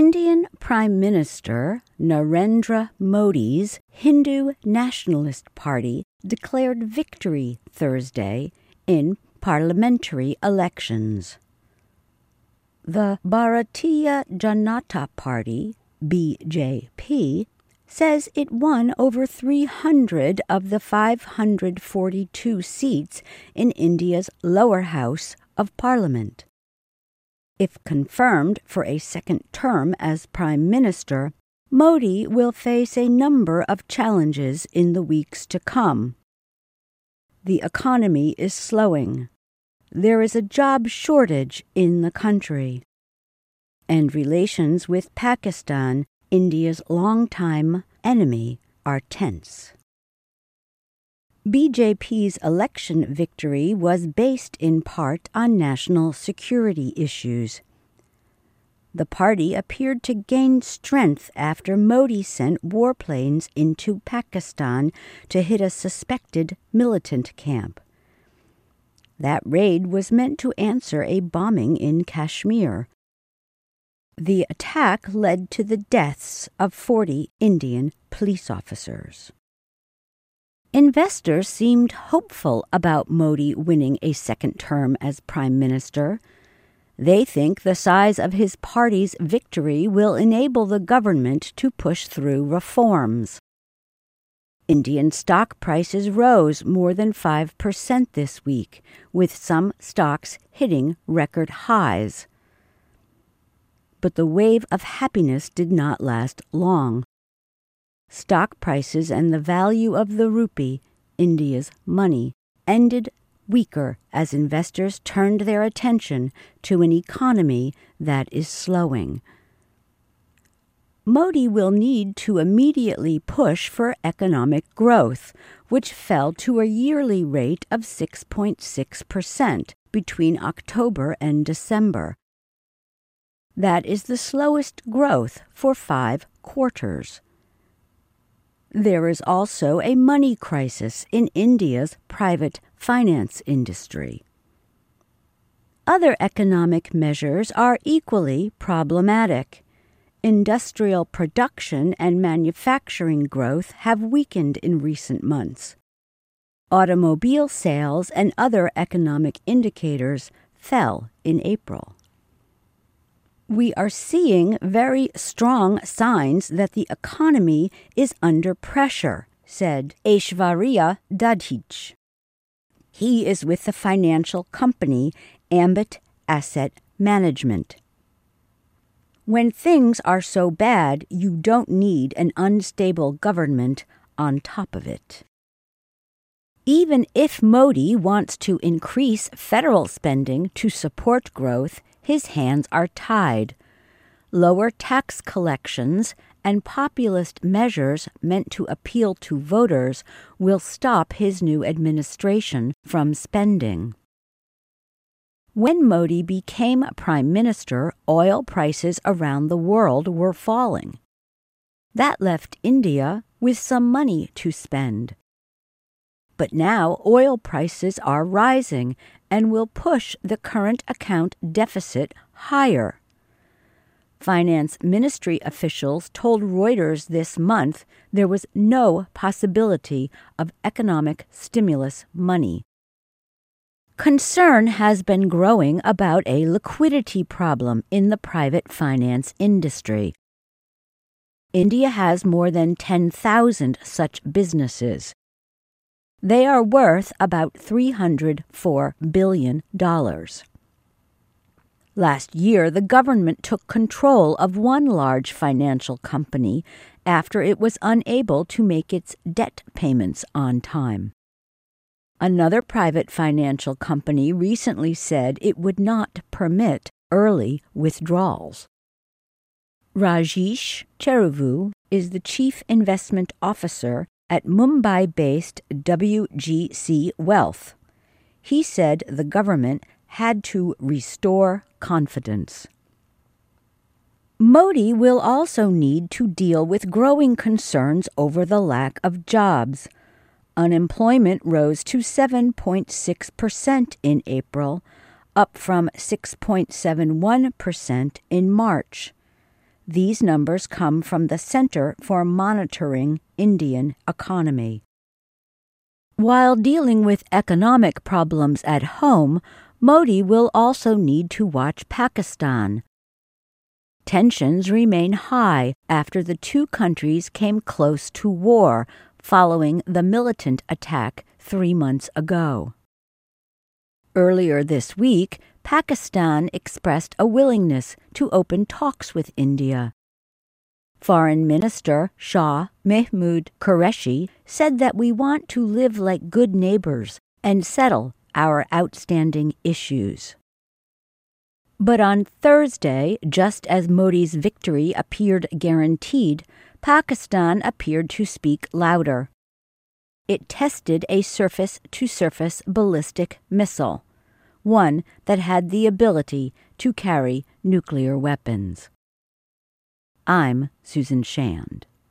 Indian Prime Minister Narendra Modi's Hindu Nationalist Party declared victory Thursday in parliamentary elections. The Bharatiya Janata Party, BJP, says it won over 300 of the 542 seats in India's lower house of parliament. If confirmed for a second term as Prime Minister, Modi will face a number of challenges in the weeks to come. The economy is slowing. There is a job shortage in the country. And relations with Pakistan, India's longtime enemy, are tense. BJP's election victory was based in part on national security issues. The party appeared to gain strength after Modi sent warplanes into Pakistan to hit a suspected militant camp. That raid was meant to answer a bombing in Kashmir. The attack led to the deaths of 40 Indian police officers. Investors seemed hopeful about Modi winning a second term as Prime Minister. They think the size of his party's victory will enable the government to push through reforms. Indian stock prices rose more than 5% this week, with some stocks hitting record highs. But the wave of happiness did not last long. Stock prices and the value of the rupee, India's money, ended weaker as investors turned their attention to an economy that is slowing. Modi will need to immediately push for economic growth, which fell to a yearly rate of 6.6% between October and December. That is the slowest growth for 5 quarters. There is also a money crisis in India's private finance industry. Other economic measures are equally problematic. Industrial production and manufacturing growth have weakened in recent months. Automobile sales and other economic indicators fell in April. We are seeing very strong signs that the economy is under pressure, said Aishwarya Dadhich. He is with the financial company Ambit Asset Management. When things are so bad, you don't need an unstable government on top of it. Even if Modi wants to increase federal spending to support growth, his hands are tied. Lower tax collections and populist measures meant to appeal to voters will stop his new administration from spending. When Modi became Prime Minister, oil prices around the world were falling. That left India with some money to spend. But now oil prices are rising and will push the current account deficit higher. Finance Ministry officials told Reuters this month there was no possibility of economic stimulus money. Concern has been growing about a liquidity problem in the private finance industry. India has more than 10,000 such businesses. They are worth about $304 billion. Last year, the government took control of one large financial company after it was unable to make its debt payments on time. Another private financial company recently said it would not permit early withdrawals. Rajesh Cheruvu is the chief investment officer at Mumbai-based WGC Wealth. He said the government had to restore confidence. Modi will also need to deal with growing concerns over the lack of jobs. Unemployment rose to 7.6% in April, up from 6.71% in March. These numbers come from the Center for Monitoring Indian Economy. While dealing with economic problems at home, Modi will also need to watch Pakistan. Tensions remain high after the two countries came close to war following the militant attack 3 months ago. Earlier this week, Pakistan expressed a willingness to open talks with India. Foreign Minister Shah Mehmood Qureshi said that we want to live like good neighbors and settle our outstanding issues. But on Thursday, just as Modi's victory appeared guaranteed, Pakistan appeared to speak louder. It tested a surface-to-surface ballistic missile, one that had the ability to carry nuclear weapons. I'm Susan Shand.